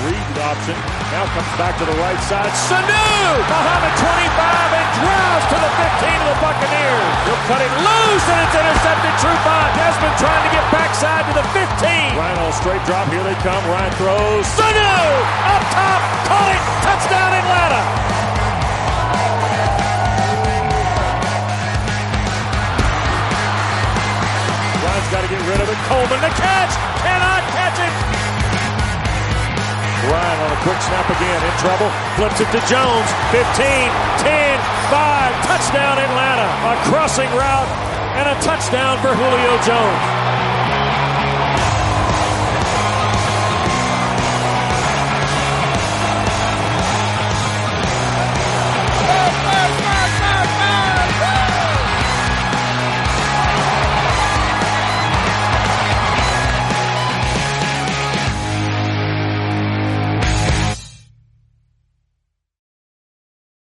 read option. Now comes back to the right side. Sanu! Muhammad 25 and drives to the 15 of the Buccaneers. He'll cut it loose and it's intercepted. Trufant. Desmond trying to get backside to the 15. Ryan on a straight drop. Here they come. Ryan throws. Sanu! Up top. Caught it. Touchdown Atlanta. Ryan's got to get rid of it. Coleman the catch. Cannot catch it. Ryan on a quick snap again. In trouble. Flips it to Jones. 15, 10, 5. Touchdown Atlanta. A crossing route and a touchdown for Julio Jones.